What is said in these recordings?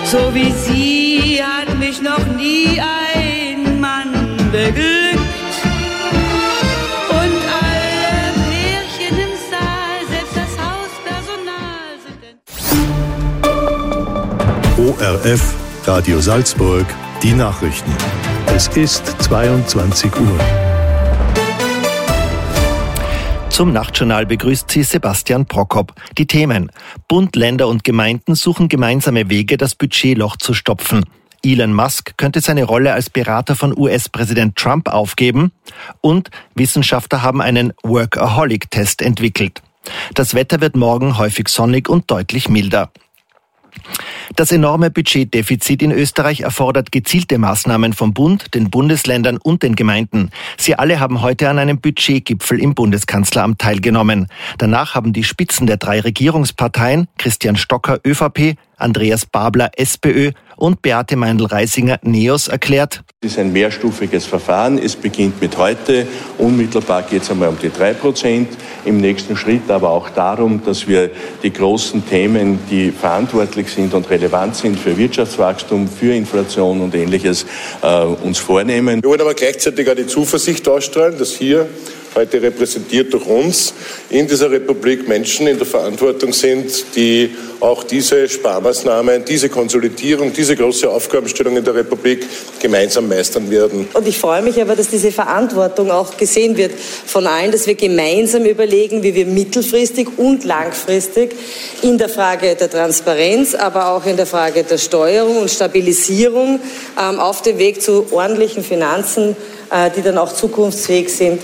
So wie sie hat mich noch nie ein Mann beglückt. Und alle Pärchen im Saal, selbst das Hauspersonal sind... ORF, Radio Salzburg, die Nachrichten. Es ist 22 Uhr. Zum Nachtjournal begrüßt Sie Sebastian Prokop. Die Themen: Bund, Länder und Gemeinden suchen gemeinsame Wege, das Budgetloch zu stopfen. Elon Musk könnte seine Rolle als Berater von US-Präsident Trump aufgeben. Und Wissenschaftler haben einen Workaholic-Test entwickelt. Das Wetter wird morgen häufig sonnig und deutlich milder. Das enorme Budgetdefizit in Österreich erfordert gezielte Maßnahmen vom Bund, den Bundesländern und den Gemeinden. Sie alle haben heute an einem Budgetgipfel im Bundeskanzleramt teilgenommen. Danach haben die Spitzen der 3 Regierungsparteien, Christian Stocker ÖVP, Andreas Babler SPÖ und Beate Meindl-Reisinger NEOS erklärt: Es ist ein mehrstufiges Verfahren. Es beginnt mit heute. Unmittelbar geht es einmal um die 3%. Im nächsten Schritt aber auch darum, dass wir die großen Themen, die verantwortlich sind und relevant sind für Wirtschaftswachstum, für Inflation und Ähnliches, uns vornehmen. Wir wollen aber gleichzeitig auch die Zuversicht ausstrahlen, dass hier, heute repräsentiert durch uns, in dieser Republik Menschen in der Verantwortung sind, die auch diese Sparmaßnahmen, diese Konsolidierung, diese große Aufgabenstellung in der Republik gemeinsam meistern werden. Und ich freue mich aber, dass diese Verantwortung auch gesehen wird von allen, dass wir gemeinsam überlegen, wie wir mittelfristig und langfristig in der Frage der Transparenz, aber auch in der Frage der Steuerung und Stabilisierung auf dem Weg zu ordentlichen Finanzen, die dann auch zukunftsfähig sind,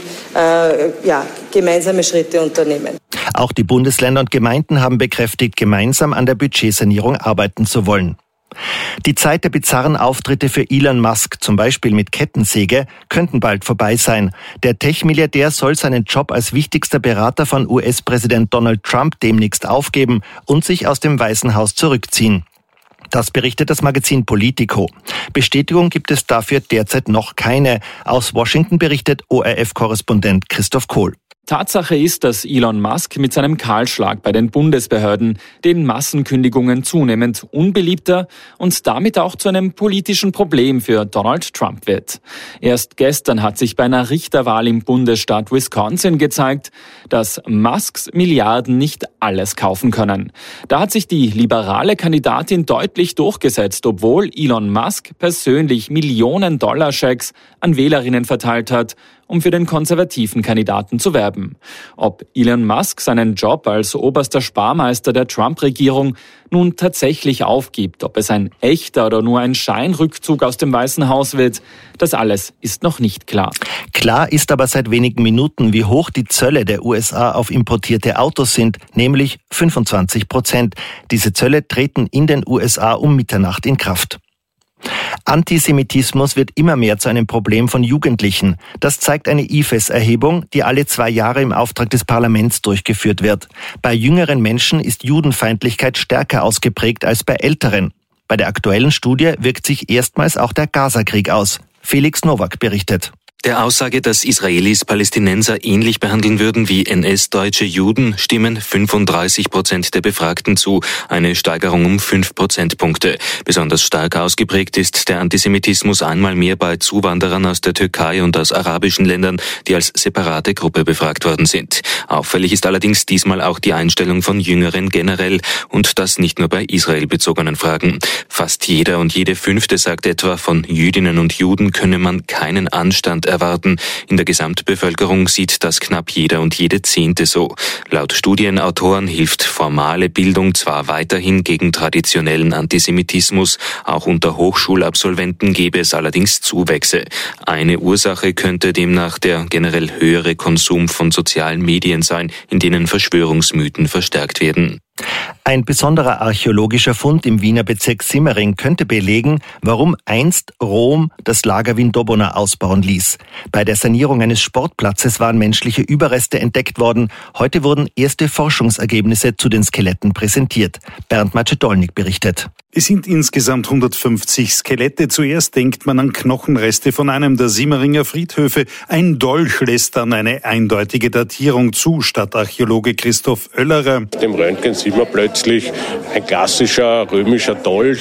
gemeinsame Schritte unternehmen. Auch die Bundesländer und Gemeinden haben bekräftigt, gemeinsam an der Budgetsanierung arbeiten zu wollen. Die Zeit der bizarren Auftritte für Elon Musk, zum Beispiel mit Kettensäge, könnten bald vorbei sein. Der Tech-Milliardär soll seinen Job als wichtigster Berater von US-Präsident Donald Trump demnächst aufgeben und sich aus dem Weißen Haus zurückziehen. Das berichtet das Magazin Politico. Bestätigung gibt es dafür derzeit noch keine. Aus Washington berichtet ORF-Korrespondent Christoph Kohl. Tatsache ist, dass Elon Musk mit seinem Kahlschlag bei den Bundesbehörden, den Massenkündigungen zunehmend unbeliebter und damit auch zu einem politischen Problem für Donald Trump wird. Erst gestern hat sich bei einer Richterwahl im Bundesstaat Wisconsin gezeigt, dass Musks Milliarden nicht alles kaufen können. Da hat sich die liberale Kandidatin deutlich durchgesetzt, obwohl Elon Musk persönlich Millionen-Dollar-Schecks an Wählerinnen verteilt hat, um für den konservativen Kandidaten zu werben. Ob Elon Musk seinen Job als oberster Sparmeister der Trump-Regierung nun tatsächlich aufgibt, ob es ein echter oder nur ein Scheinrückzug aus dem Weißen Haus wird, das alles ist noch nicht klar. Klar ist aber seit wenigen Minuten, wie hoch die Zölle der USA auf importierte Autos sind, nämlich 25%. Diese Zölle treten in den USA um Mitternacht in Kraft. Antisemitismus wird immer mehr zu einem Problem von Jugendlichen. Das zeigt eine IFES-Erhebung, die alle 2 Jahre im Auftrag des Parlaments durchgeführt wird. Bei jüngeren Menschen ist Judenfeindlichkeit stärker ausgeprägt als bei älteren. Bei der aktuellen Studie wirkt sich erstmals auch der Gaza-Krieg aus. Felix Nowak berichtet. Der Aussage, dass Israelis Palästinenser ähnlich behandeln würden wie NS-deutsche Juden, stimmen 35% der Befragten zu, eine Steigerung um 5 Prozentpunkte. Besonders stark ausgeprägt ist der Antisemitismus einmal mehr bei Zuwanderern aus der Türkei und aus arabischen Ländern, die als separate Gruppe befragt worden sind. Auffällig ist allerdings diesmal auch die Einstellung von Jüngeren generell und das nicht nur bei israelbezogenen Fragen. Fast jeder und jede Fünfte sagt etwa, von Jüdinnen und Juden könne man keinen Anstand erwarten. In der Gesamtbevölkerung sieht das knapp jeder und jede 10. so. Laut Studienautoren hilft formale Bildung zwar weiterhin gegen traditionellen Antisemitismus, auch unter Hochschulabsolventen gäbe es allerdings Zuwächse. Eine Ursache könnte demnach der generell höhere Konsum von sozialen Medien sein, in denen Verschwörungsmythen verstärkt werden. Ein besonderer archäologischer Fund im Wiener Bezirk Simmering könnte belegen, warum einst Rom das Lager Vindobona ausbauen ließ. Bei der Sanierung eines Sportplatzes waren menschliche Überreste entdeckt worden. Heute wurden erste Forschungsergebnisse zu den Skeletten präsentiert. Bernd Macedolnik berichtet. Es sind insgesamt 150 Skelette. Zuerst denkt man an Knochenreste von einem der Simmeringer Friedhöfe. Ein Dolch lässt dann eine eindeutige Datierung zu, Stadtarchäologe Christoph Oellerer. Dem Röntgen sieht man plötzlich ein klassischer römischer Dolch,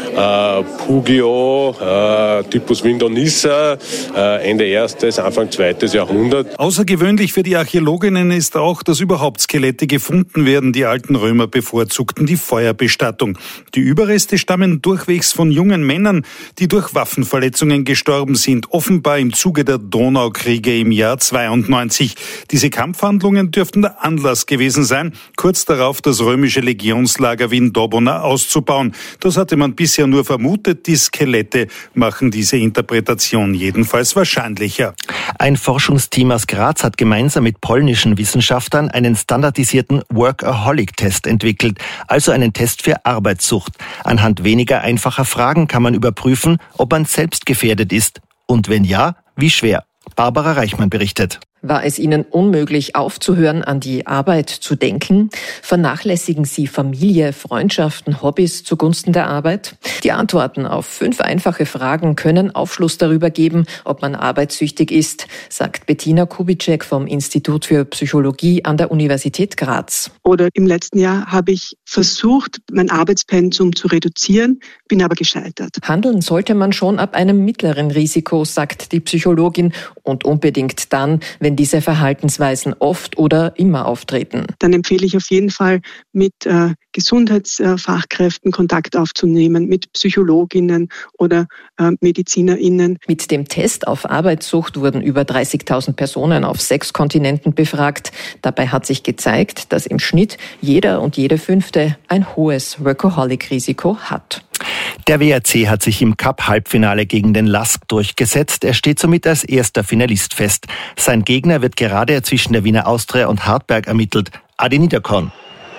Pugio, Typus Vindonissa, Ende 1., Anfang 2. Jahrhundert. Außergewöhnlich für die Archäologinnen ist auch, dass überhaupt Skelette gefunden werden. Die alten Römer bevorzugten die Feuerbestattung. Die Überreste stammen durchwegs von jungen Männern, die durch Waffenverletzungen gestorben sind, offenbar im Zuge der Donaukriege im Jahr 92. Diese Kampfhandlungen dürften der Anlass gewesen sein, kurz darauf das römische Legionslager Vindobona auszubauen. Das hatte man bisher nur vermutet. Die Skelette machen diese Interpretation jedenfalls wahrscheinlicher. Ein Forschungsteam aus Graz hat gemeinsam mit polnischen Wissenschaftlern einen standardisierten Workaholic-Test entwickelt, also einen Test für Arbeitssucht. Anhand weniger einfacher Fragen kann man überprüfen, ob man selbst gefährdet ist und wenn ja, wie schwer. Barbara Reichmann berichtet. War es Ihnen unmöglich, aufzuhören, an die Arbeit zu denken? Vernachlässigen Sie Familie, Freundschaften, Hobbys zugunsten der Arbeit? Die Antworten auf 5 einfache Fragen können Aufschluss darüber geben, ob man arbeitssüchtig ist, sagt Bettina Kubitschek vom Institut für Psychologie an der Universität Graz. Oder im letzten Jahr habe ich versucht, mein Arbeitspensum zu reduzieren, bin aber gescheitert. Handeln sollte man schon ab einem mittleren Risiko, sagt die Psychologin, und unbedingt dann, wenn diese Verhaltensweisen oft oder immer auftreten. Dann empfehle ich auf jeden Fall, mit Gesundheitsfachkräften Kontakt aufzunehmen, mit Psychologinnen oder MedizinerInnen. Mit dem Test auf Arbeitssucht wurden über 30.000 Personen auf 6 Kontinenten befragt. Dabei hat sich gezeigt, dass im Schnitt jeder und jede 5. ein hohes Workaholic-Risiko hat. Der WRC hat sich im Cup-Halbfinale gegen den LASK durchgesetzt. Er steht somit als erster Finalist fest. Sein Gegner wird gerade zwischen der Wiener Austria und Hartberg ermittelt. Adi Niederkorn.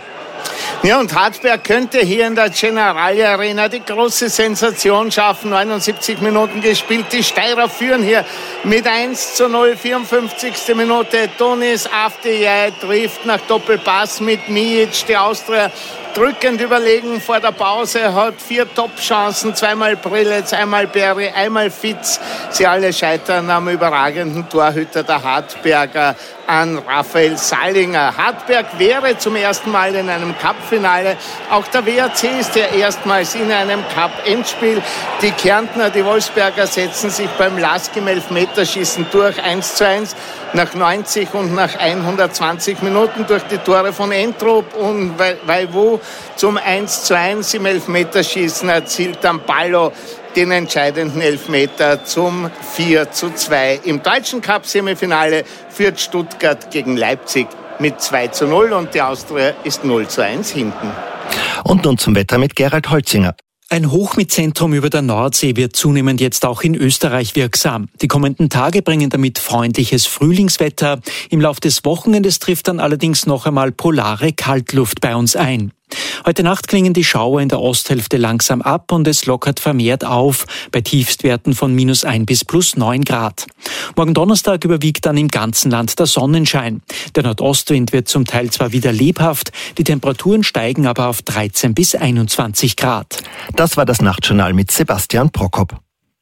Ja, und Hartberg könnte hier in der Generali Arena die große Sensation schaffen. 79 Minuten gespielt. Die Steirer führen hier mit 1:0. 54. Minute. Tonis Avdijay trifft nach Doppelpass mit Mijic. Die Austria drückend überlegen vor der Pause, hat 4 Top-Chancen, 2-mal Prelitz, einmal Berry, einmal Fitz. Sie alle scheitern am überragenden Torhüter der Hartberger an Raphael Salinger. Hartberg wäre zum ersten Mal in einem Cup-Finale. Auch der WRC ist ja erstmals in einem Cup-Endspiel. Die Kärntner, die Wolfsberger setzen sich beim LASK im Elfmeterschießen durch, 1:1. Nach 90 und nach 120 Minuten durch die Tore von Entrup und Waiwu zum 1:1 im Elfmeterschießen erzielt dann Ballo den entscheidenden Elfmeter zum 4:2. Im deutschen Cup-Semifinale führt Stuttgart gegen Leipzig mit 2:0 und die Austria ist 0:1 hinten. Und nun zum Wetter mit Gerald Holzinger. Ein Hochmittzentrum über der Nordsee wird zunehmend jetzt auch in Österreich wirksam. Die kommenden Tage bringen damit freundliches Frühlingswetter. Im Lauf des Wochenendes trifft dann allerdings noch einmal polare Kaltluft bei uns ein. Heute Nacht klingen die Schauer in der Osthälfte langsam ab und es lockert vermehrt auf, bei Tiefstwerten von -1 bis +9 Grad. Morgen Donnerstag überwiegt dann im ganzen Land der Sonnenschein. Der Nordostwind wird zum Teil zwar wieder lebhaft, die Temperaturen steigen aber auf 13 bis 21 Grad. Das war das Nachtjournal mit Sebastian Prokop.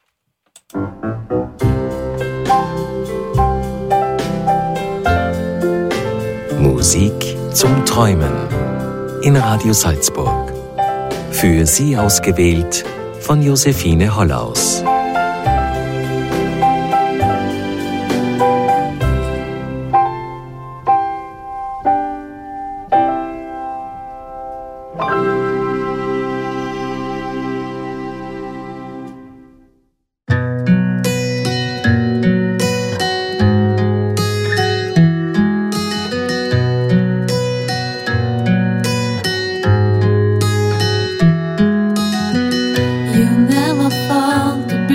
Musik zum Träumen in Radio Salzburg. Für Sie ausgewählt von Josephine Hollaus. You never fall to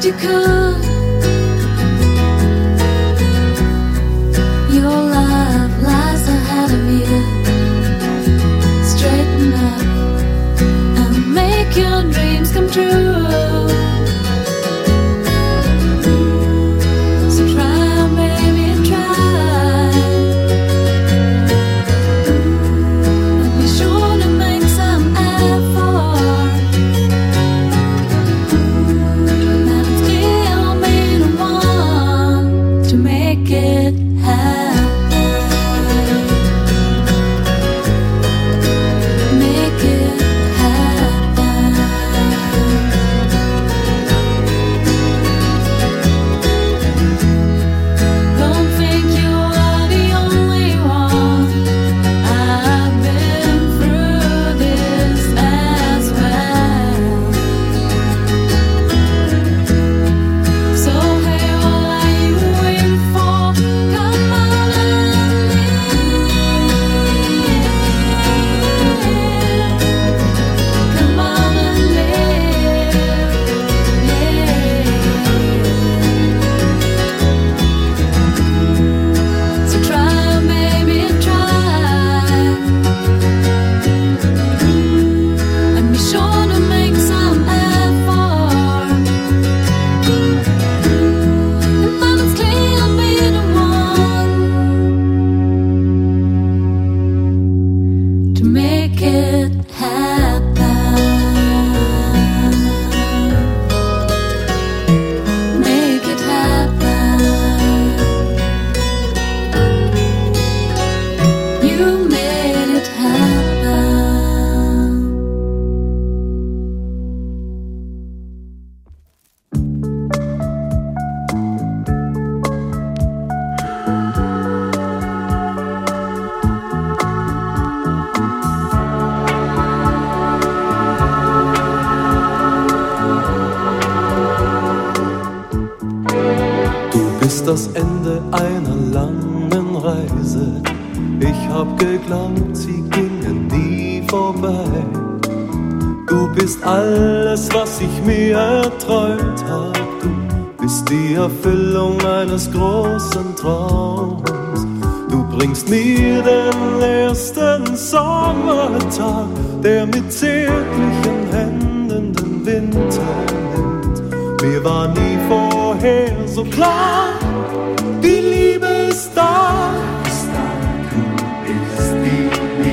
you could. Your love lies ahead of you. Straighten up and make your dreams come true. Das Ende einer langen Reise. Ich hab geglaubt, sie ginge nie vorbei. Du bist alles, was ich mir erträumt hab. Du bist die Erfüllung eines großen Traums. Du bringst mir den ersten Sommertag, der mit zärtlichen Händen den Winter nimmt. Mir war nie vorher so klar, die Liebe ist da. Du bist die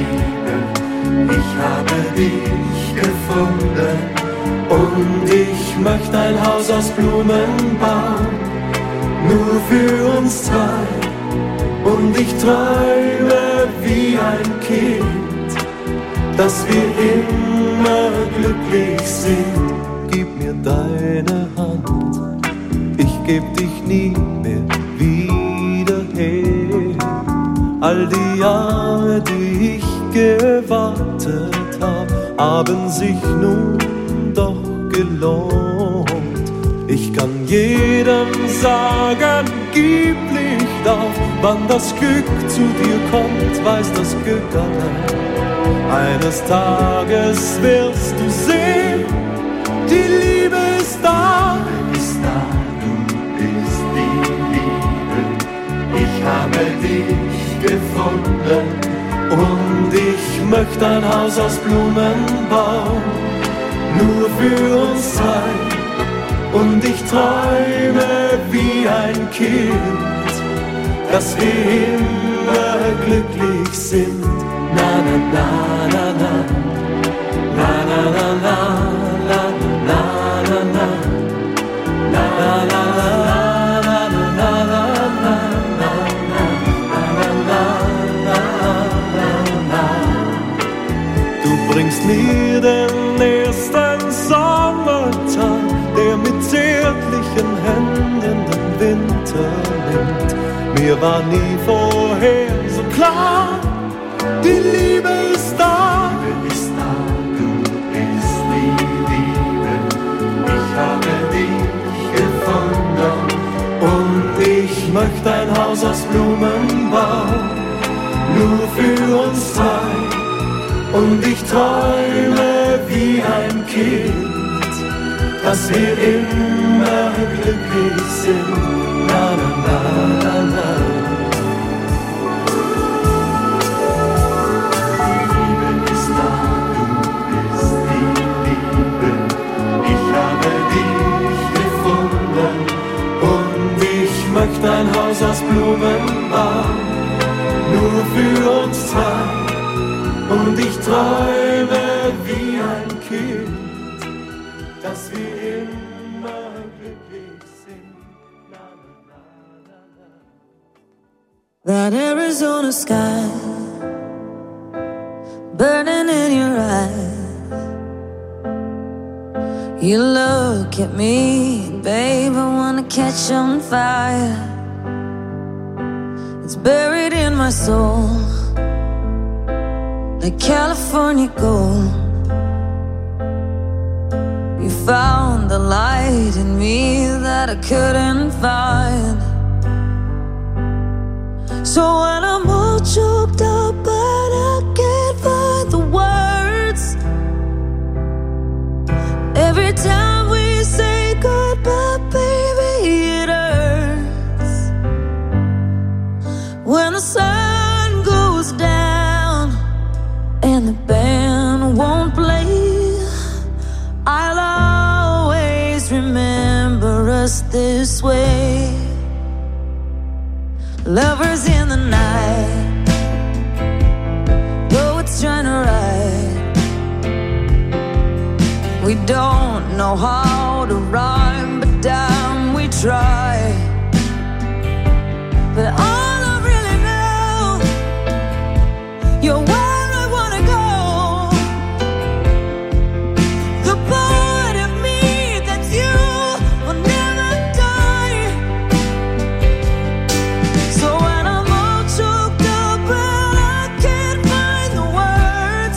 Liebe. Ich habe dich gefunden und ich möchte ein Haus aus Blumen bauen, nur für uns zwei. Und ich träume wie ein Kind, dass wir immer glücklich sind. Gib mir deine Hand, ich geb dich nie mehr wieder her. All die Jahre, die ich gewartet hab, haben sich nun doch gelohnt. Ich kann jedem sagen, gib Licht auf, wann das Glück zu dir kommt, weiß das Glück allein. Eines Tages wirst du sehen, die Liebe ist da. Du bist die Liebe. Ich habe dich gefunden und ich möchte ein Haus aus Blumen bauen, nur für uns zwei. Und ich träume wie ein Kind, dass wir immer glücklich sind. Na na na na na, na na na na, na na na na, na na na. Du bringst mir den ersten Sommertag, der mit zärtlichen Händen den Winter nimmt. Mir war nie vorher so klar, die Liebe ist da. Du bist die Liebe. Ich habe dich gefunden und ich möchte ein Haus aus Blumen bauen, nur für uns zwei. Und ich träume wie ein Kind, dass wir immer glücklich sind. Na, na, na, na, na. Die Liebe ist da, du bist die Liebe. Ich habe dich gefunden und ich möchte ein Haus aus Blumen bauen, nur für uns zwei. Und ich träume wie ein Kind, dass wir immer glücklich sind. That Arizona sky burning in your eyes. You look at me, babe, I wanna catch on fire. It's buried in my soul like California gold. You found the light in me that I couldn't find. So when I'm all choked up but I can't find the words, every time we say goodbye, baby, it hurts. When the sun goes down and the band won't play, I'll always remember us this way. Lovers in the night, though it's trying to ride. We don't know how to rhyme, but damn, we try. But all I really know, you're where I wanna go. The part of me that's you will never die. So when I'm all choked up and I can't find the words,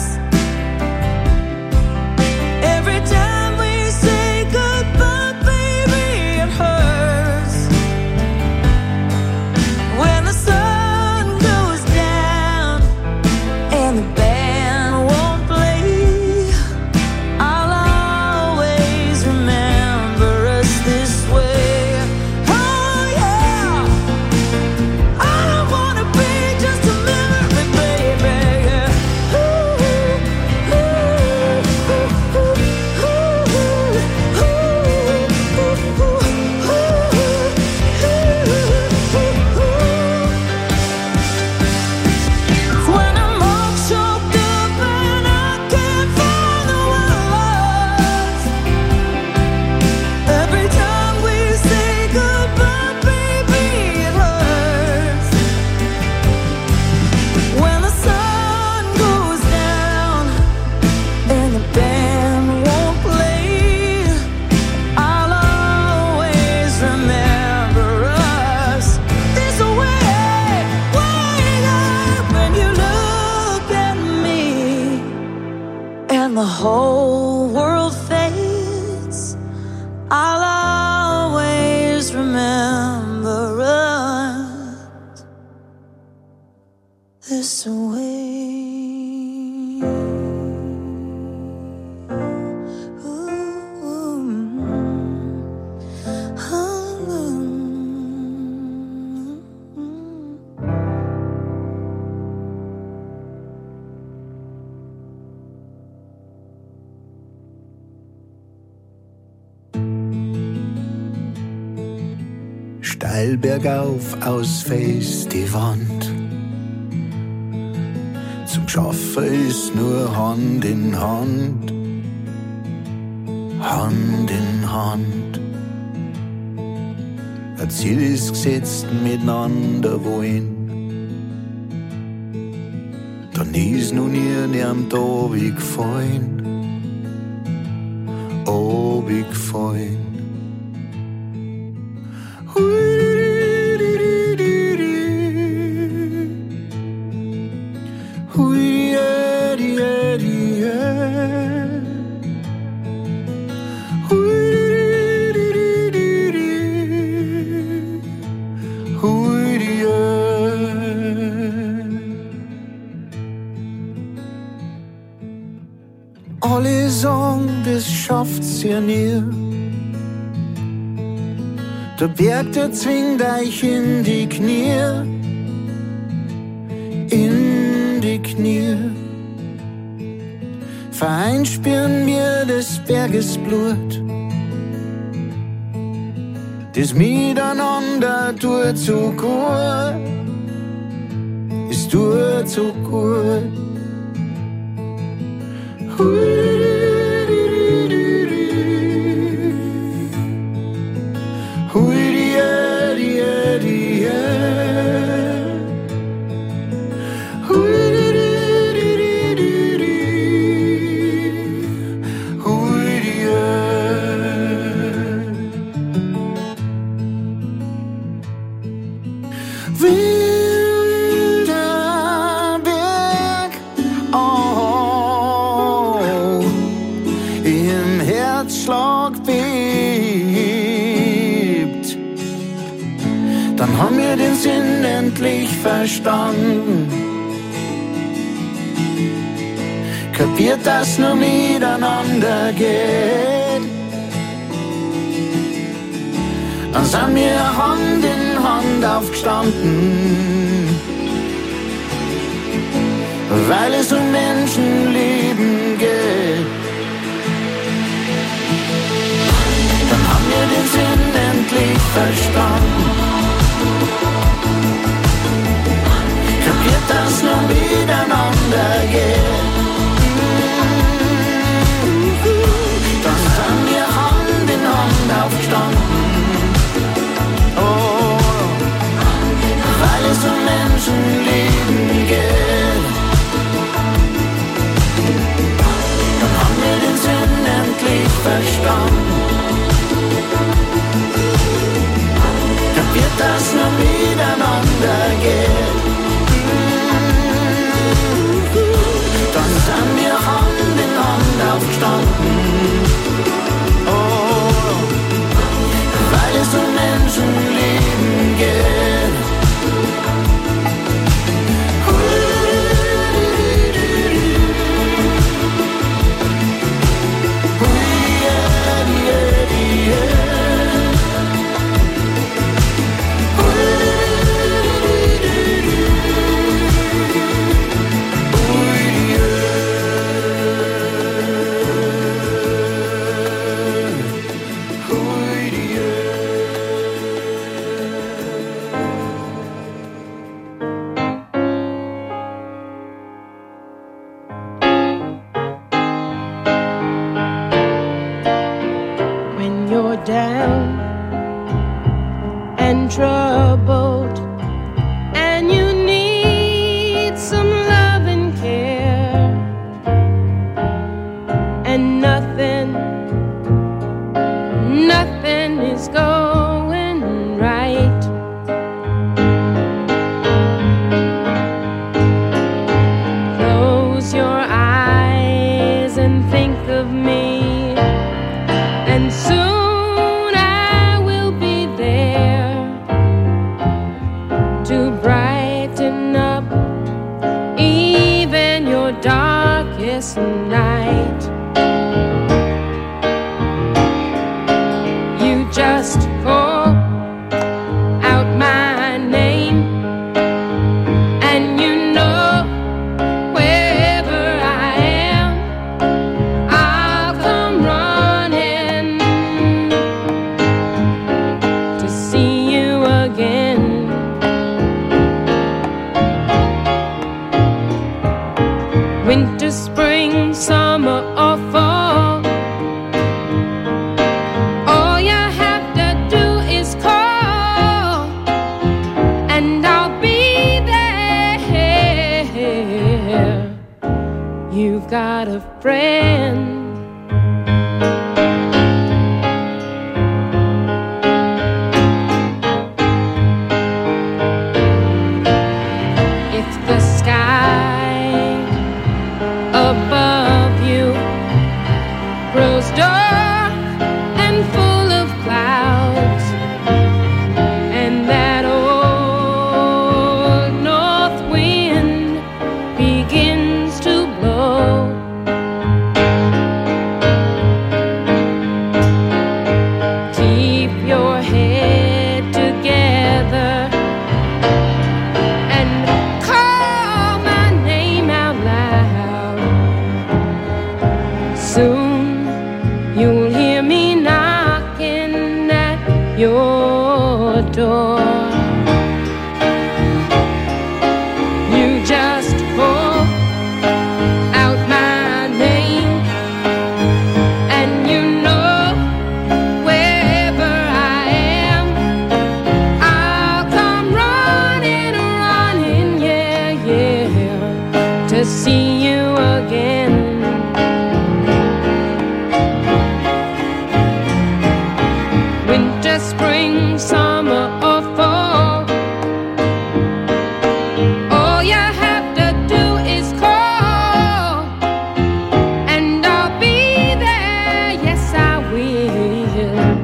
every time we say goodbye, baby, it hurts. When the sun goes down and the band won't play, I'll always remember us this way. Oh yeah, I don't wanna be just a memory, baby. Yeah. Ooh, ooh, ooh, when I'm all choked up and I can't find the words, every time we say goodbye, baby, it hurts. When the sun goes down and the band won't play, I'll always remember us this way. Wake up when you look at me and the whole world fades, I'll always remember us this way. Steil bergauf aus fest die Wand. Zum Schaffen ist nur Hand in Hand, Hand in Hand. Ein Ziel ist gesetzt, miteinander wohin. Dann ist nun nie am Tag gefallen, gefallen. Alle sagen, das schafft's ja nie. Der Berg, der zwingt euch in die Knie. In die Knie. Vereint spüren wir des Berges Blut. Das Miteinander tut so gut. Es tut so gut. Haben wir den Sinn endlich verstanden? Kapiert, dass nur miteinander geht? Dann sind wir Hand in Hand aufgestanden, weil es um Menschenleben geht. Dann haben wir den Sinn endlich verstanden. Kapiert, dass nur miteinander geht. Dann sind wir Hand in Hand aufgestanden. Oh, weil es um Menschenleben geht. Dann haben wir den Sinn endlich verstanden. Kapiert, dass nur miteinander geht. Dann sind wir Hand in Hand aufgestanden. Oh, weil es um Menschenleben geht. Soon you'll hear me knocking at your door. You just call out my name, and you know wherever I am, I'll come running, running, yeah, yeah, to see you again. Winter, spring, summer, or fall, all you have to do is call, and I'll be there, yes I will.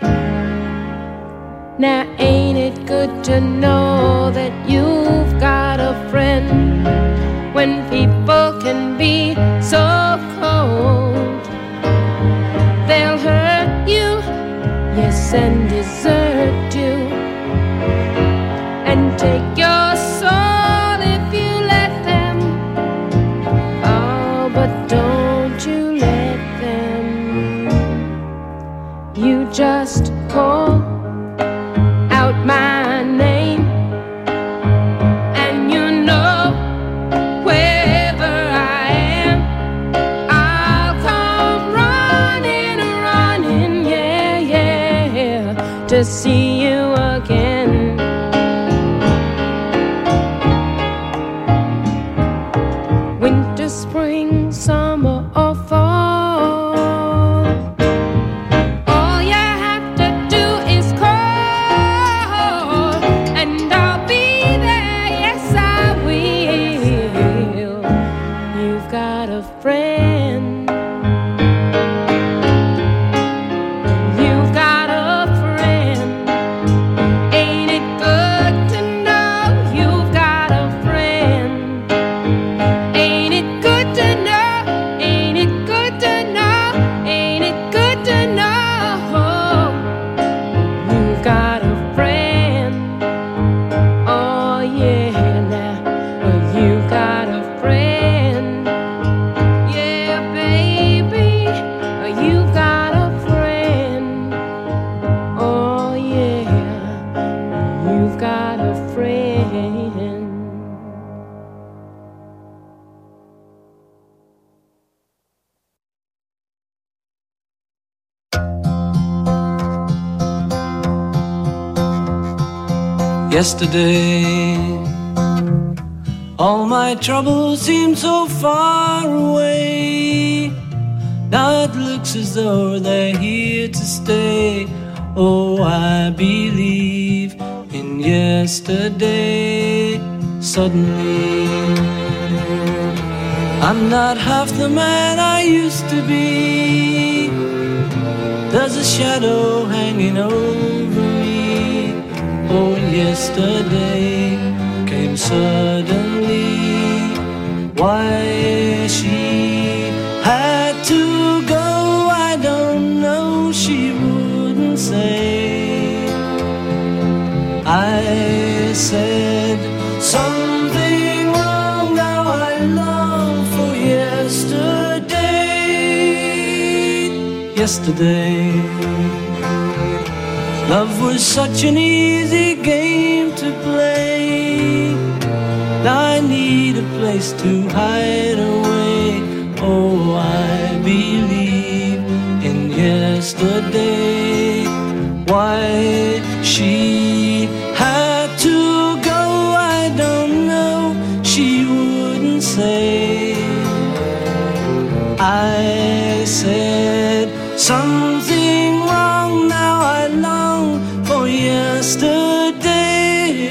Now ain't it good to know that you've got a friend when people can be so cold? They'll hurt you, yes, and desert you, and take your soul if you let them. Oh, but don't you let them. You just call out my name, and you know wherever I am, I'll come running, running, yeah, yeah, to see you again. Winter, spring, summer, or fall, all you have to do is call, and I'll be there, yes I will. You've got a friend. You've got a friend. Ain't it good to know you've got a friend? Ain't it good to know? Ain't it good to know? Ain't it good to know you've got a friend? Oh yeah, now you've got a friend. Yeah, baby, you've got a friend. Oh yeah, you've got a friend. Yesterday, all my troubles seem so far away. Now it looks as though they're here to stay. Oh, I believe in yesterday. Suddenly, I'm not half the man I used to be. There's a shadow hanging over me. Oh, yesterday came suddenly. Why she had to go, I don't know, she wouldn't say. I said something wrong, now I long for yesterday. Yesterday, love was such an easy game to play. Now I need a place to hide away. Oh, I believe in yesterday. Why she had to go, I don't know, she wouldn't say. I said something wrong, now I long for yesterday.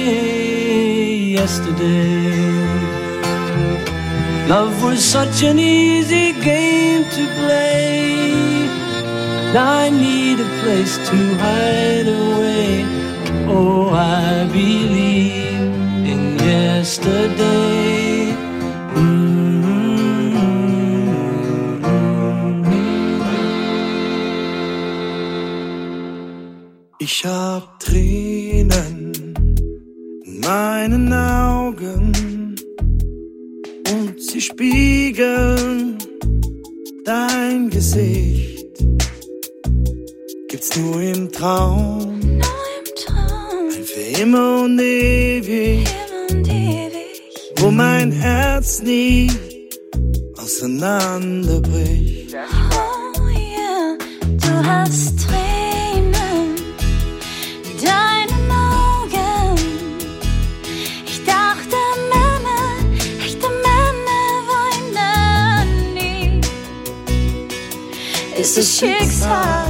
Yesterday, love was such an easy game to play. Now I need a place to hide away. Oh, I believe in yesterday. Ich hab Tränen in meinen Augen und sie spiegeln dein Gesicht gibt's nur im Traum. Ein für immer und ewig, wo mein Herz nie auseinanderbricht. Oh yeah, du hast Tränen in deinen Augen. Ich dachte, echte Männer weinen nie. Ist es Schicksal?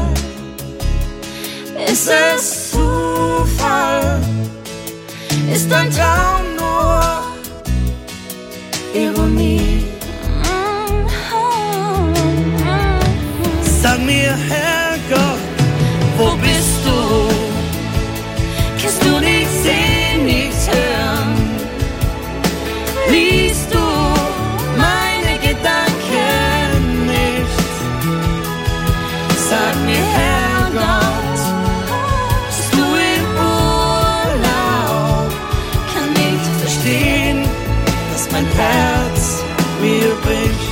Ist es Zufall? Ist ein Traum nur Ironie? Sag mir, Herrgott, wo bist du? Kannst du nichts sehen, nichts hören? Liest du meine Gedanken nicht? Sag mir, Herrgott, bist du im Urlaub? Kann nicht verstehen, dass mein Herz mir bricht.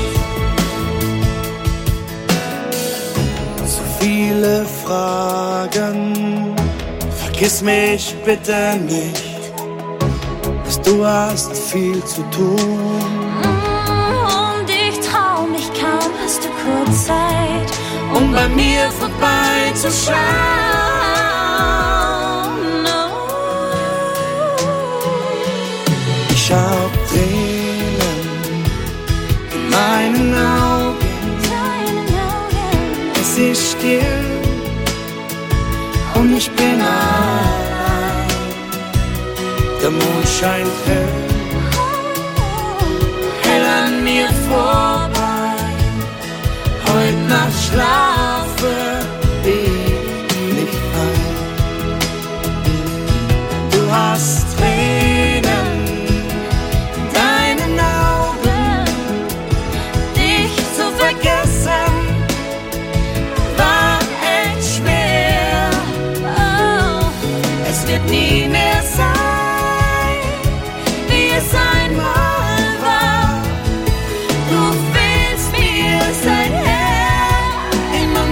Viele Fragen, vergiss mich bitte nicht, dass du hast viel zu tun. Und ich trau mich kaum, hast du kurz Zeit, um bei mir vorbeizuschauen. Ich hab Tränen in meinen Augen. Es ist still und ich bin allein. Der Mond scheint hell an mir vorbei. Heute Nacht schlafe ich nicht ein. Du hast Tränen in deinen Augen, dich zu vergessen war echt schwer. Oh, es wird nie mehr sein, wie es einmal war. Du fehlst mir seither immer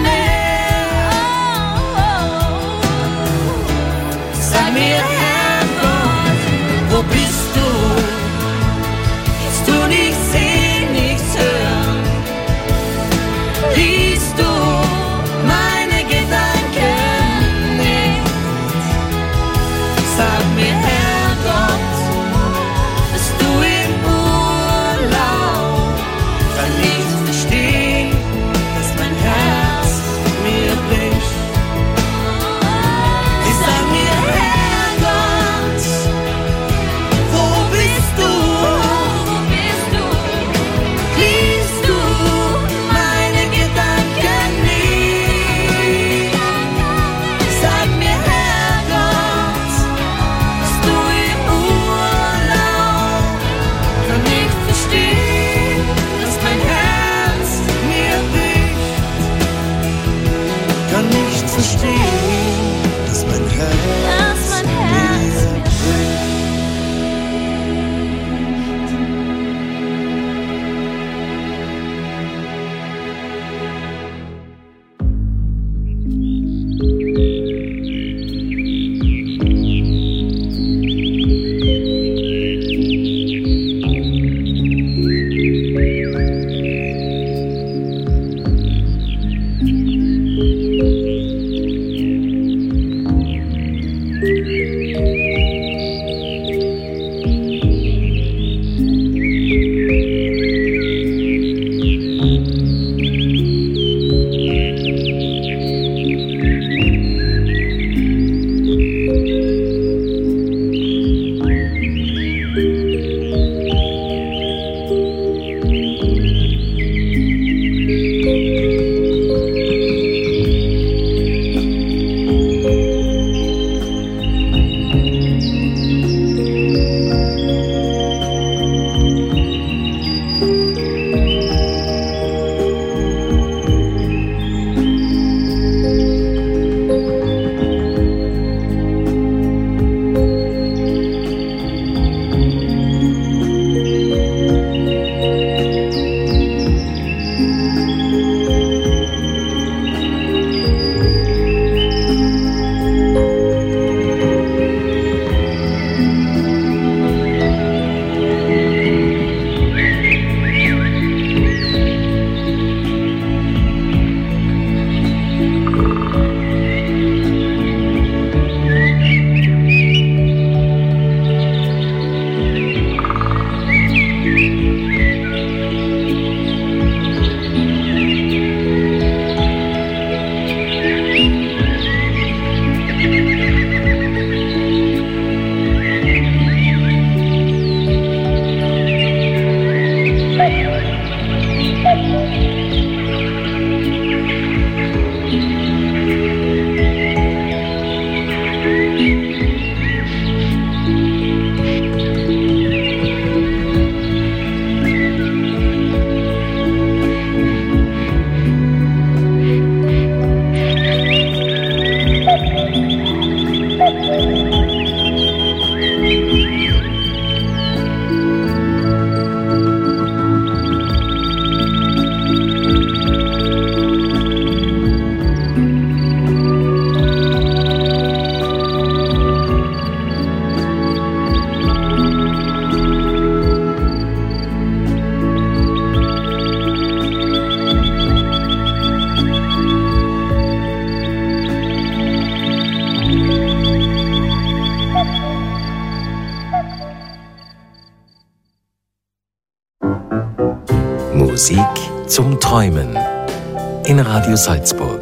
zum Träumen in Radio Salzburg.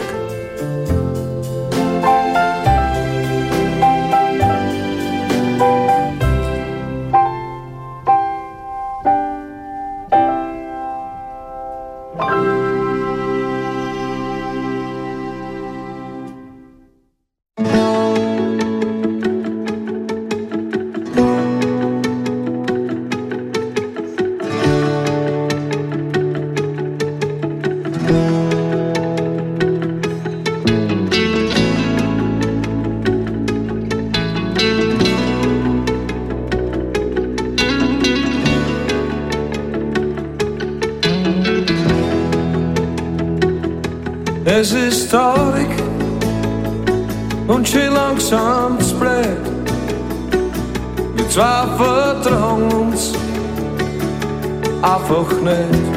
Es ist traurig und schön langsam spät. Wir zwei vertrauen uns einfach nicht.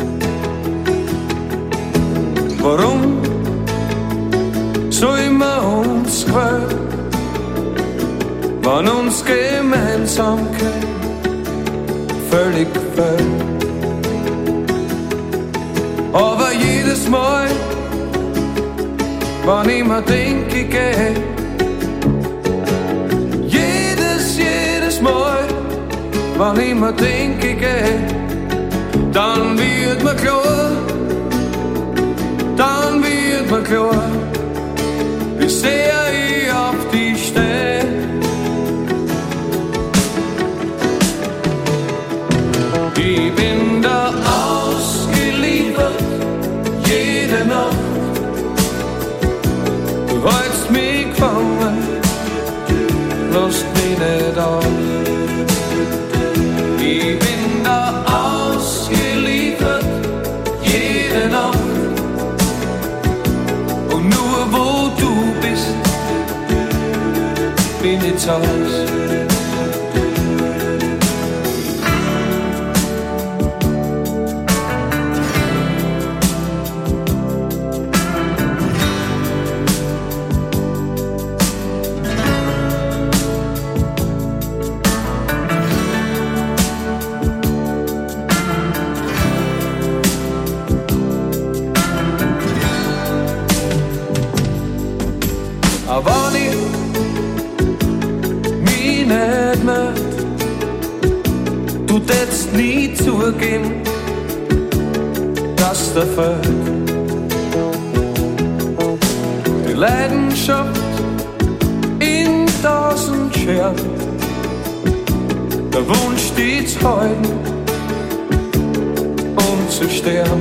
Warum soll man uns quälen, wenn uns Gemeinsamkeit völlig fehlt? Aber jedes Mal, wann ich mir denke, ich geh, jedes Mal, wann ich mir denke, ich geh, dann wird mir klar, wie sehr ich auf dich steh. Ich bin da ausgeliefert, jede Nacht. Du hältst mich gefangen, lass mich nicht auf. Ich bin da ausgeliefert, jede Nacht. Und nur wo du bist, bin ich zu Hause. Aber wenn ich mich nicht möchte, du tätst nie zugeben, dass der fehlt. Die Leidenschaft in 1000 Scheren, der Wunsch, die zu halten und zu sterben.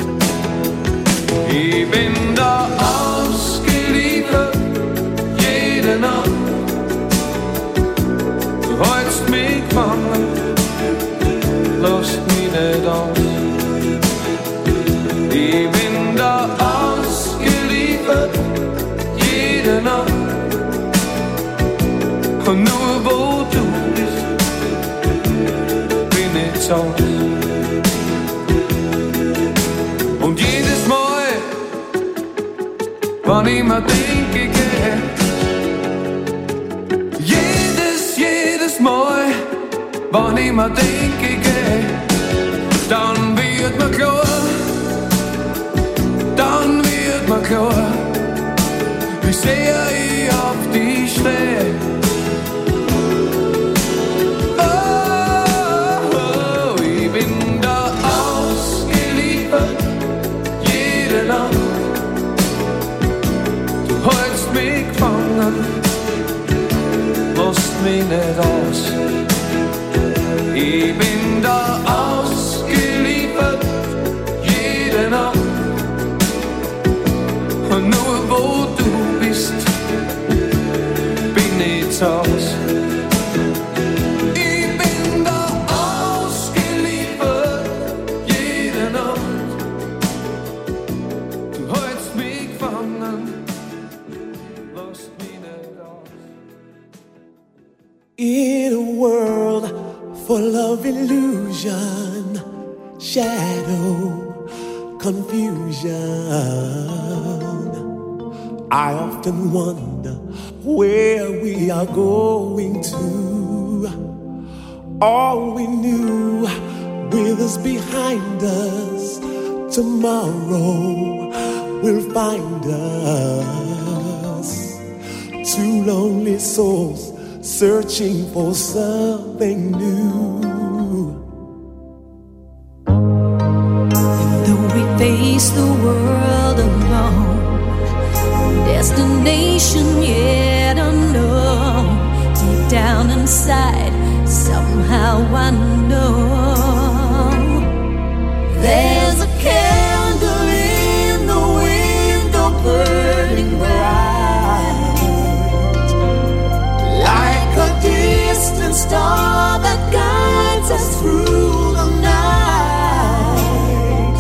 Ich bin da ausgeliefert, jede Nacht. Du hältst mich gefangen, lass mich nicht aus. Ich bin da ausgeliefert, jede Nacht. Und nur wo du bist, bin ich zu Hause. Und jedes Mal, wann ich mir denke, ich geh, jedes Mal, wann ich mir denke, ich geh, dann wird mir klar, wie sehr ich auf dich steh. Oh, ich bin da ausgeliefert, jede Nacht. Du hältst mich gefangen, lass mich nicht aus. Ich bin da ausgeliefert, jede Nacht. Und nur wo du bist, bin ich zu Hause. Ich bin da ausgeliefert, jede Nacht. Du hältst mich gefangen, lass mich nicht aus. In a world full of illusion, shadow, confusion, I often wonder where we are going to. All we knew with us behind us, tomorrow will find us. Two lonely souls searching for something new. And though we face the world alone, destination yet unknown, deep down inside, somehow I know there's a candle in the window burning bright, like a distant star that guides us through the night.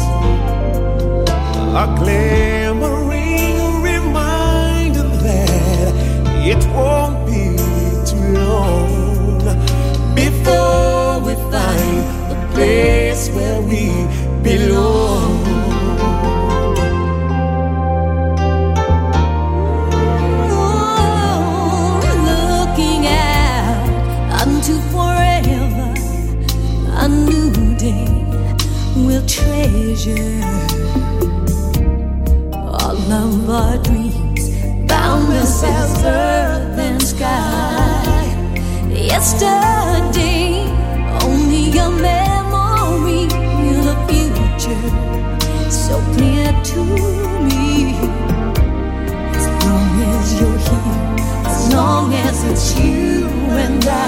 A glimmering reminder that it won't be too long before we find the place where we belong. Oh, looking out unto forever, a new day we'll treasure. All of our dreams, boundless as earth and sky. Yesterday, only a memory, the future so clear to me. As long as you're here, as long as it's you and I.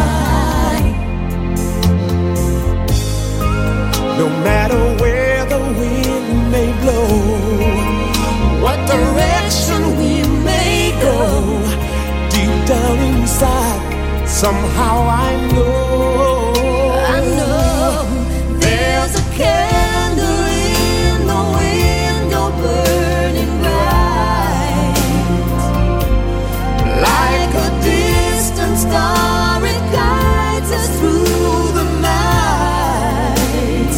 No matter where the wind may blow, what direction we may go, deep down inside, somehow I know there's a candle in the window burning bright, like a distant star, it guides us through the night.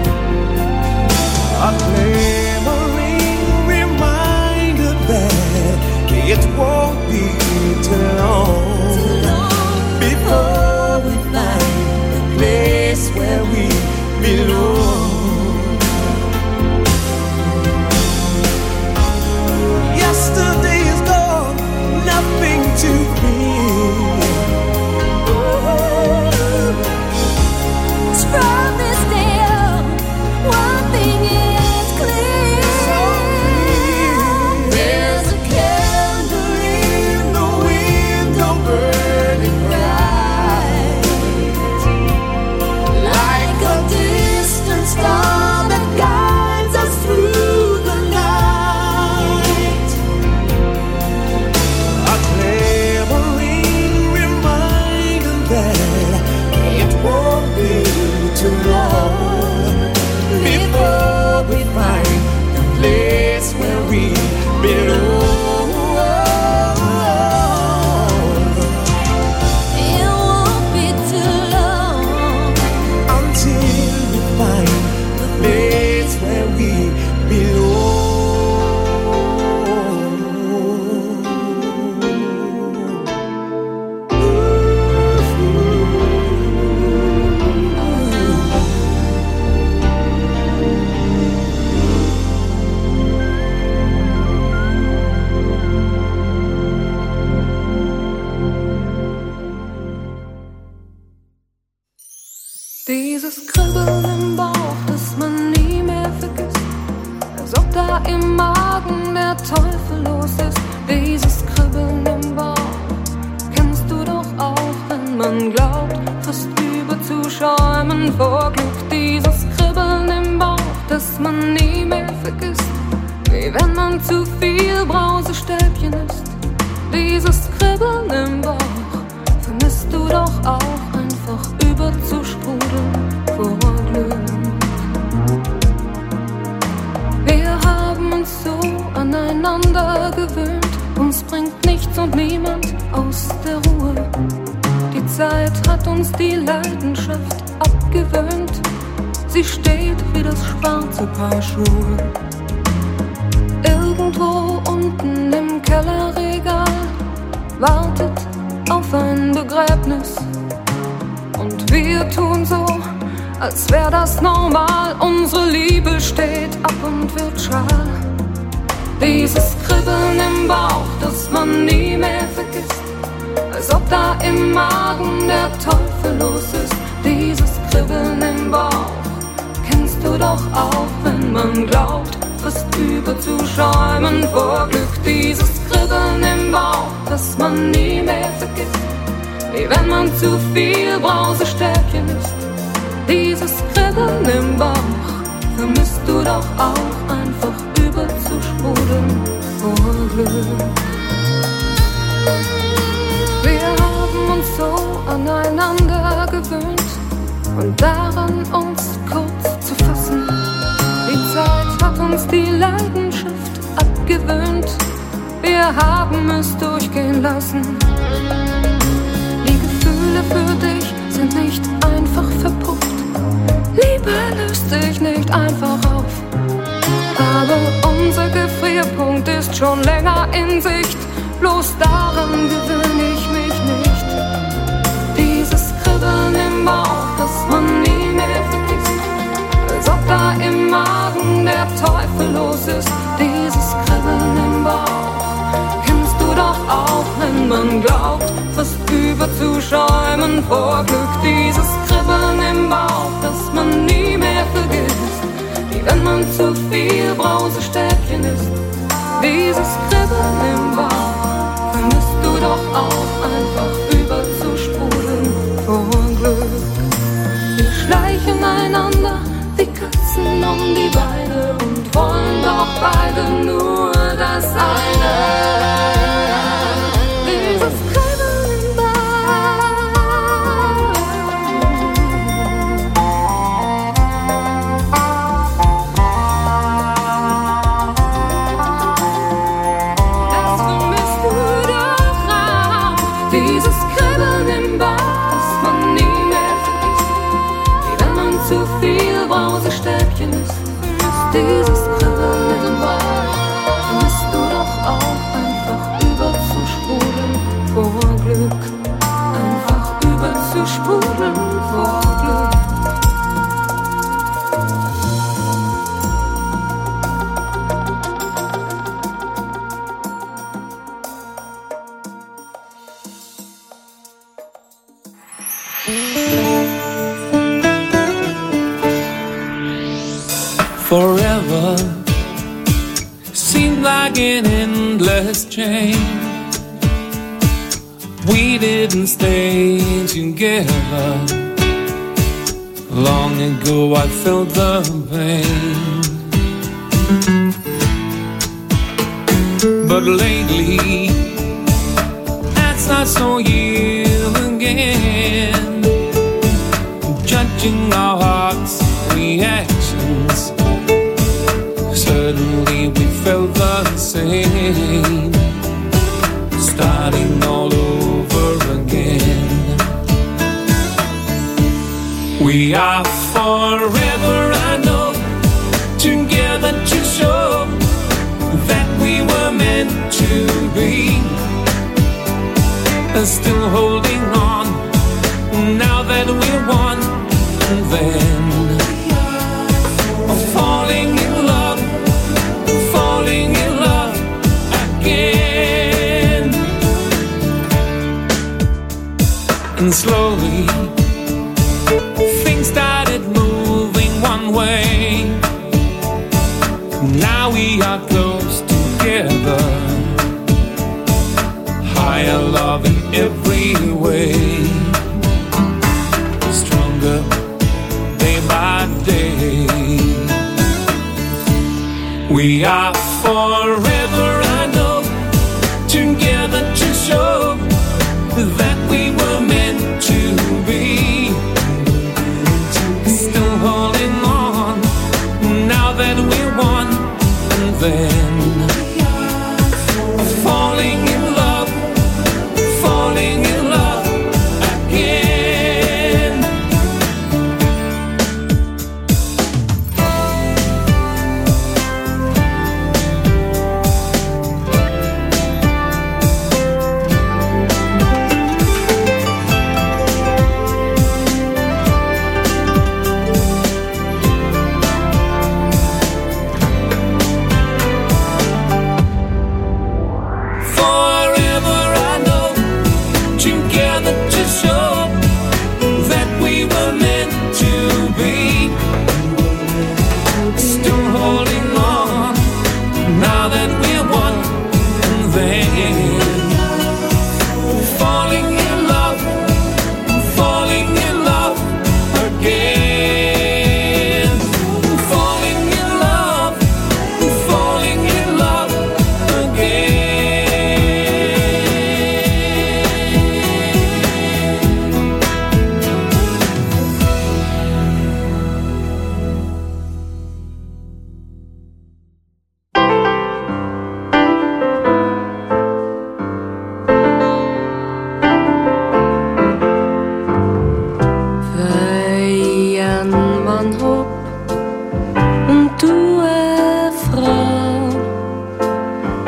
A glimmering reminder that it won't be too long before we find the place where we belong. Yesterday is gone, nothing to fear. From this day on, one thing is clear. There's a candle in the window burning bright, like a distant star that guides us through the night. A glimmering reminder that it won't be too long before we find the place where we belong. It won't be too long until we find the place where we belong. Dieses Kribbeln im Bauch, das man nie mehr vergisst, als ob da im Magen der Teufel los ist. Dieses Kribbeln im Bauch kennst du doch auch, wenn man glaubt, fast überzuschäumen vor Glück. Dieses Kribbeln im Bauch, das man nie mehr vergisst, wie wenn man zu viel Brausestäbchen isst. Dieses Kribbeln im Bauch vermisst du doch auch, einfach überzusprudeln vor Glück. Wir haben uns so aneinander gewöhnt, uns bringt nichts und niemand aus der Ruhe. Die Zeit hat uns die Leidenschaft abgewöhnt, sie steht wie das schwarze Paar Schuhe. Irgendwo unten im Kellerregal wartet auf ein Begräbnis. Und wir tun so, als wär das normal. Unsere Liebe steht ab und wird schal. Dieses Kribbeln im Bauch, das man nie mehr vergisst, als ob da im Magen der Teufel los ist. Dieses Kribbeln im Bauch kennst du doch auch, wenn man glaubt, fast überzuschäumen vor Glück. Dieses Kribbeln im Bauch, das man nie mehr vergisst, wie wenn man zu viel Brausestäbchen isst. Dieses Kribbeln im Bauch vermisst du doch auch, einfach überzusprudeln vor Glück. Wir haben uns so aneinander gewöhnt und daran uns kurz zu fassen. Die Zeit hat uns die Leidenschaft abgewöhnt, wir haben es durchgehen lassen. Die Gefühle für dich sind nicht einfach verpufft, Liebe löst sich nicht einfach auf. Aber unser Gefrierpunkt ist schon länger in Sicht, bloß daran gewöhne ich mich nicht. Dieses Kribbeln im Bauch, das man nie mehr vergisst, als ob da im Magen der Teufel los ist. Dieses Kribbeln im Bauch kennst du doch auch, wenn man glaubt, fast überzuschäumen vor Glück. Dieses Kribbeln im Bauch, das man nie mehr vergisst, wie wenn man zu viel Brausestäbchen isst. Dieses Kribbeln im Bauch vermisst du doch auch, einfach überzusprudeln vor Glück. Wir schleichen einander wie Katzen um die Beine und wollen doch beide nur das eine. Dieses Kribbeln im Bauch. Das vermisst du doch auch. Dieses Kribbeln im Bauch, das man nie mehr vergisst, wie wenn man zu viel Brausestäbchen isst. Dieses Kribbeln im Bauch vermisst du doch auch, einfach überzusprudeln vor Glück. Einfach überzusprudeln vor Glück. Forever seemed like an endless chain. We didn't stay together. Long ago I felt the pain, but lately as I saw you again, judging our hearts' reactions, suddenly we felt the same, starting all over again. We are forever, I know, together to show that we were meant to be. Still holding on, now that we're one, and then falling in love again. And slowly things started moving one way. Now we are close together, higher love in every way, stronger day by day. We are forever, I know, together to show that we were meant to be. Still holding on, now that we're one, and then falling in love again.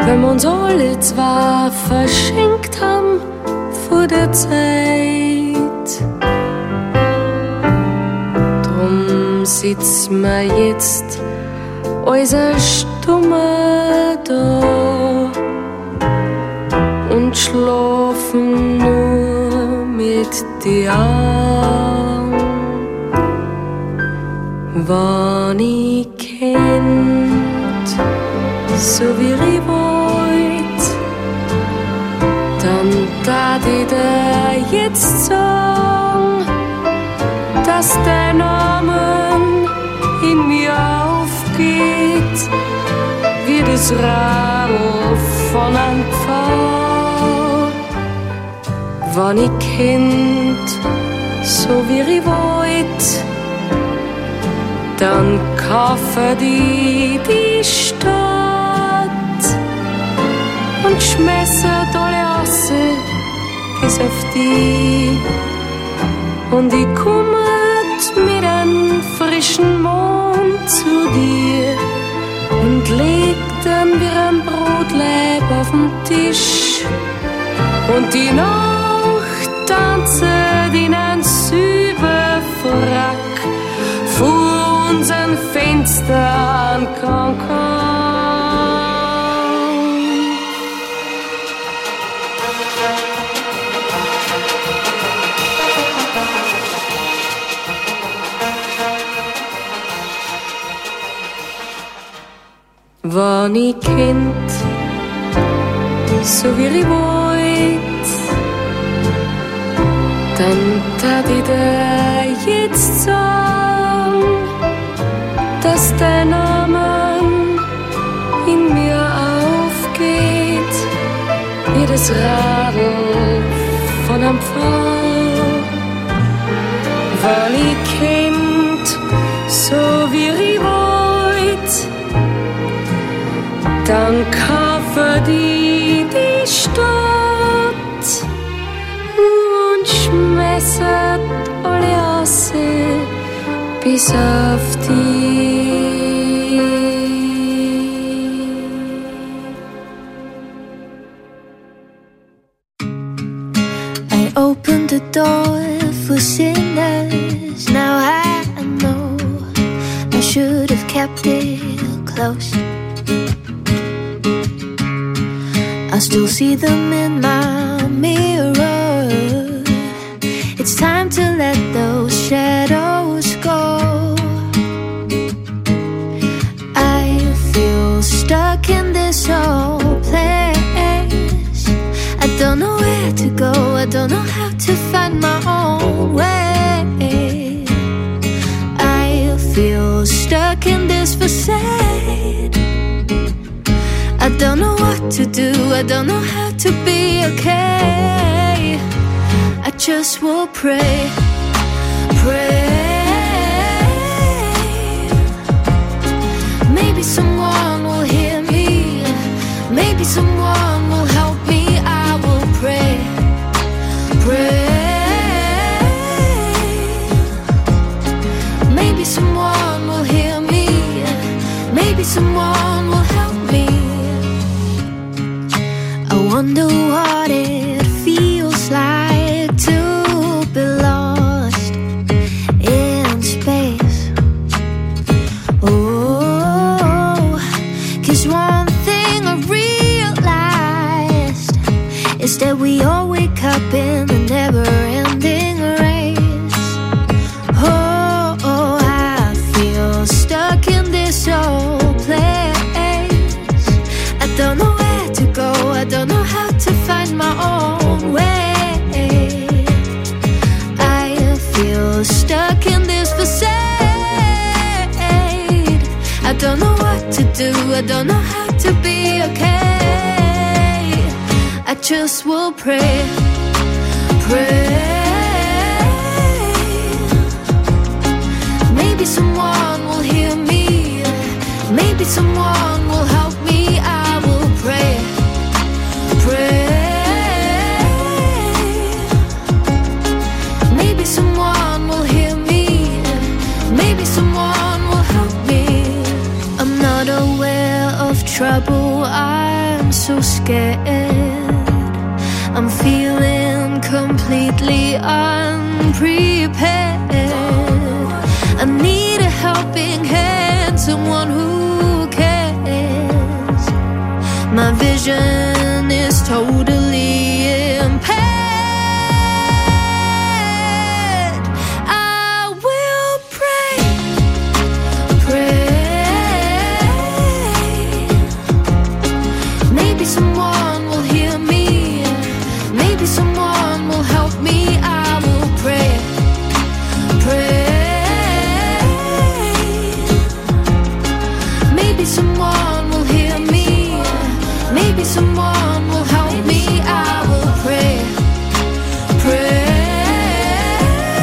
wenn wir uns alle zwar verschenkt haben vor der Zeit. Drum sitzen wir jetzt als ein Stummer da und schlafen nur mit den Augen. Wann ich kennt, so wie ich wollt, dann darf ich dir jetzt sagen, dass dein Name in mir aufgeht, wie das Radl von einem Pfau. Wann ich kennt, so wie ich wollt, dann kaufe die Stadt und schmeißet alle raus, bis auf die. Und ich komme mit einem frischen Mond zu dir und leg dann wie ein Brotleib auf den Tisch. Und die Nacht tanzet in ein Silberfrack vor unserem Fenster an Cancun. Wann ich kennt, so wie ich wollt, dann tat ich dir jetzt sagen, dass dein Name in mir aufgeht, wie das Radl von einem Pfau. Wann ich kennt, so wie ich wollt, dann kaufe die Stadt und schmeißet alle raus, bis auf die. I opened the door for sinners. Now I know I should have kept it close. I still see them in my mirror. It's time to let those shadows go. I feel stuck in this old place. I don't know where to go, I don't know how to find my own way. I feel stuck in this facade. I don't know what to do, I don't know how to be okay. I just will pray, pray. Maybe someone will hear me, maybe someone will help me. I will pray, pray. Maybe someone will hear me, maybe someone will help me. I wonder what it feels like to be lost in space. Oh, 'cause one thing I realized is that we all wake up in the never-ending race. Oh, I feel stuck in this old place. I don't know where to go, I don't know how to find my own way. I feel stuck in this facade. I don't know what to do, I don't know how to be okay. I just will pray, pray. Maybe someone will hear me, maybe someone will help me. I will pray, pray. Maybe someone will hear me, maybe someone will help me. I'm not aware of trouble I'm so scared. I'm feeling completely unprepared. I need a helping hand, someone who cares. My vision is totally impaired. I will pray, pray. Maybe someone will hear me. Maybe someone will help me. I will pray, pray. Maybe someone will hear me. Maybe someone will help me. I will pray, pray.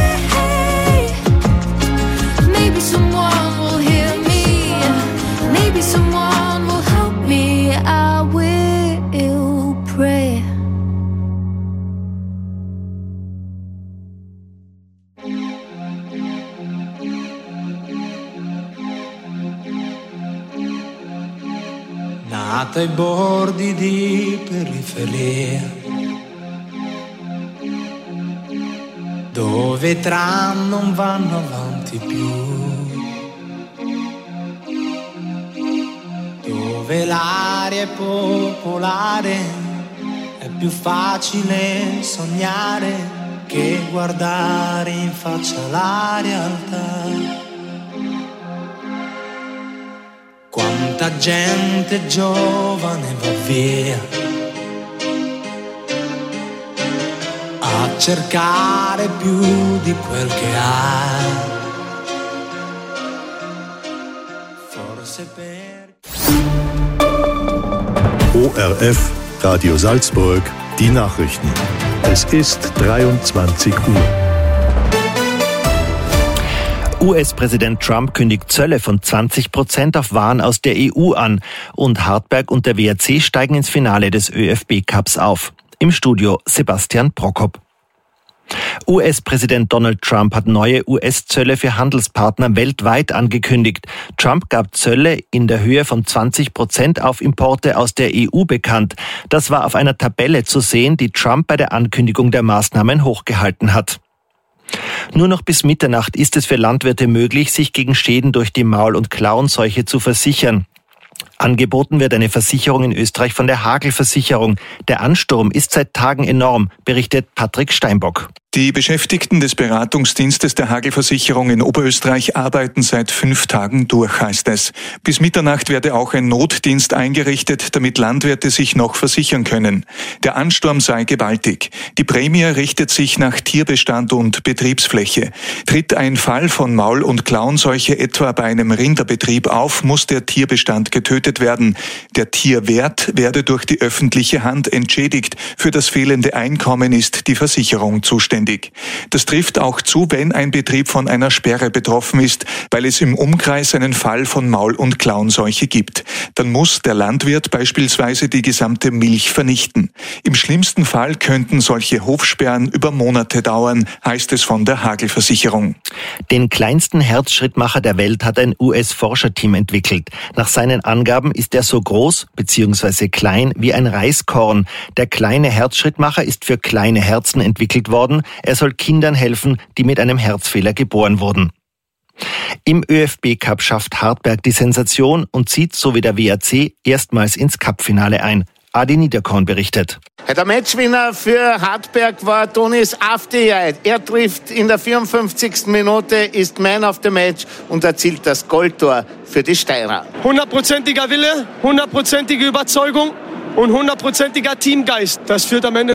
Maybe someone will hear me. Maybe someone will help me. I will pray. Nata ai bordi di periferia, dove i tram non vanno avanti più, dove l'aria è popolare, è più facile sognare che guardare in faccia la realtà. Quanta gente giovane va via a cercare più di quel che ha. Forse per ORF Radio Salzburg, die Nachrichten. Es ist 23 Uhr. US-Präsident Trump kündigt Zölle von 20% auf Waren aus der EU an und Hartberg und der WRC steigen ins Finale des ÖFB-Cups auf. Im Studio Sebastian Prokop. US-Präsident Donald Trump hat neue US-Zölle für Handelspartner weltweit angekündigt. Trump gab Zölle in der Höhe von 20% auf Importe aus der EU bekannt. Das war auf einer Tabelle zu sehen, die Trump bei der Ankündigung der Maßnahmen hochgehalten hat. Nur noch bis Mitternacht ist es für Landwirte möglich, sich gegen Schäden durch die Maul- und Klauenseuche zu versichern. Angeboten wird eine Versicherung in Österreich von der Hagelversicherung. Der Ansturm ist seit Tagen enorm, berichtet Patrick Steinbock. Die Beschäftigten des Beratungsdienstes der Hagelversicherung in Oberösterreich arbeiten seit 5 Tagen durch, heißt es. Bis Mitternacht werde auch ein Notdienst eingerichtet, damit Landwirte sich noch versichern können. Der Ansturm sei gewaltig. Die Prämie richtet sich nach Tierbestand und Betriebsfläche. Tritt ein Fall von Maul- und Klauenseuche etwa bei einem Rinderbetrieb auf, muss der Tierbestand getötet werden. Der Tierwert werde durch die öffentliche Hand entschädigt. Für das fehlende Einkommen ist die Versicherung zuständig. Das trifft auch zu, wenn ein Betrieb von einer Sperre betroffen ist, weil es im Umkreis einen Fall von Maul- und Klauenseuche gibt. Dann muss der Landwirt beispielsweise die gesamte Milch vernichten. Im schlimmsten Fall könnten solche Hofsperren über Monate dauern, heißt es von der Hagelversicherung. Den kleinsten Herzschrittmacher der Welt hat ein US-Forscherteam entwickelt. Nach seinen Angaben ist er so groß bzw. klein wie ein Reiskorn. Der kleine Herzschrittmacher ist für kleine Herzen entwickelt worden. Er soll Kindern helfen, die mit einem Herzfehler geboren wurden. Im ÖFB-Cup schafft Hartberg die Sensation und zieht, so wie der WRC, erstmals ins Cup-Finale ein. Adi Niederkorn berichtet. Der Matchwinner für Hartberg war Donis Avdijay. Er trifft in der 54. Minute, ist Man of the Match und erzielt das Goldtor für die Steirer. 100%iger Wille, 100%ige Überzeugung und 100%iger Teamgeist. Das führt am Ende